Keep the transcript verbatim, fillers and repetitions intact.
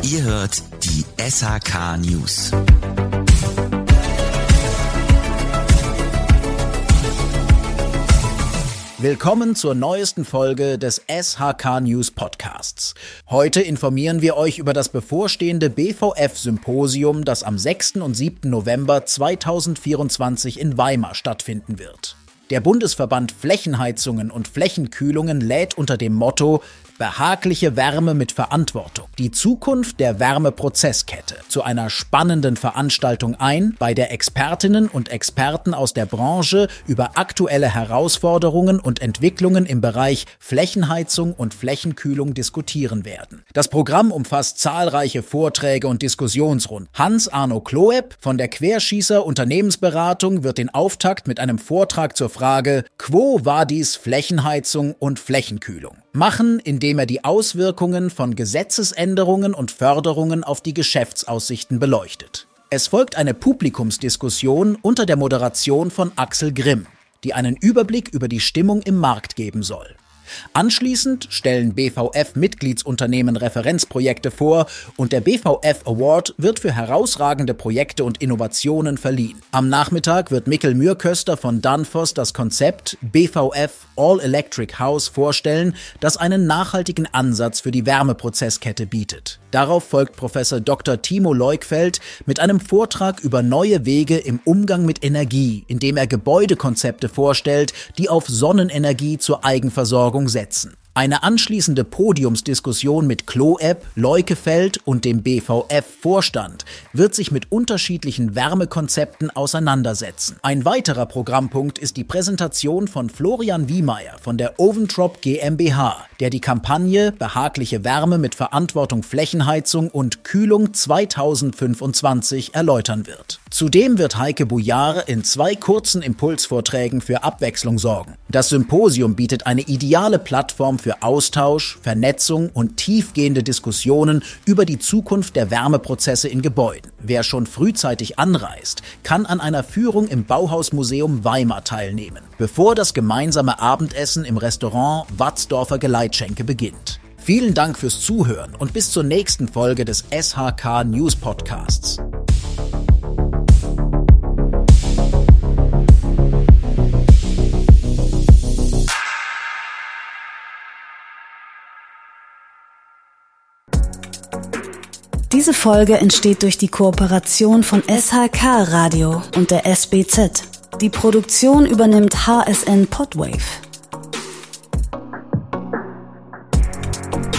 Ihr hört die S H K News. Willkommen zur neuesten Folge des S H K News Podcasts. Heute informieren wir euch über das bevorstehende B V F-Symposium, das am sechsten und siebten November zweitausendvierundzwanzig in Weimar stattfinden wird. Der Bundesverband Flächenheizungen und Flächenkühlungen lädt unter dem Motto Behagliche Wärme mit Verantwortung. Die Zukunft der Wärmeprozesskette zu einer spannenden Veranstaltung ein, bei der Expertinnen und Experten aus der Branche über aktuelle Herausforderungen und Entwicklungen im Bereich Flächenheizung und Flächenkühlung diskutieren werden. Das Programm umfasst zahlreiche Vorträge und Diskussionsrunden. Hans-Arno Kloeb von der Querschießer Unternehmensberatung wird den Auftakt mit einem Vortrag zur Frage Quo vadis Flächenheizung und Flächenkühlung machen, indem er die Auswirkungen von Gesetzesänderungen und Förderungen auf die Geschäftsaussichten beleuchtet. Es folgt eine Publikumsdiskussion unter der Moderation von Axel Grimm, die einen Überblick über die Stimmung im Markt geben soll. Anschließend stellen B V F-Mitgliedsunternehmen Referenzprojekte vor und der B V F Award wird für herausragende Projekte und Innovationen verliehen. Am Nachmittag wird Mikkel Mürköster von Danfoss das Konzept B V F All-Electric House vorstellen, das einen nachhaltigen Ansatz für die Wärmeprozesskette bietet. Darauf folgt Professor Doktor Timo Leukfeld mit einem Vortrag über neue Wege im Umgang mit Energie, indem er Gebäudekonzepte vorstellt, die auf Sonnenenergie zur Eigenversorgung setzen. Eine anschließende Podiumsdiskussion mit Kloeb, Leukefeld und dem B V F-Vorstand wird sich mit unterschiedlichen Wärmekonzepten auseinandersetzen. Ein weiterer Programmpunkt ist die Präsentation von Florian Wiemeyer von der Oventrop GmbH, der die Kampagne Behagliche Wärme mit Verantwortung Flächenheizung und Kühlung zweitausendfünfundzwanzig erläutern wird. Zudem wird Heike Bouillard in zwei kurzen Impulsvorträgen für Abwechslung sorgen. Das Symposium bietet eine ideale Plattform für Austausch, Vernetzung und tiefgehende Diskussionen über die Zukunft der Wärmeprozesse in Gebäuden. Wer schon frühzeitig anreist, kann an einer Führung im Bauhausmuseum Weimar teilnehmen, bevor das gemeinsame Abendessen im Restaurant Watzdorfer Geleitschenke beginnt. Vielen Dank fürs Zuhören und bis zur nächsten Folge des S H K News Podcasts. Diese Folge entsteht durch die Kooperation von S H K Radio und der S B Z. Die Produktion übernimmt H S N Podwave.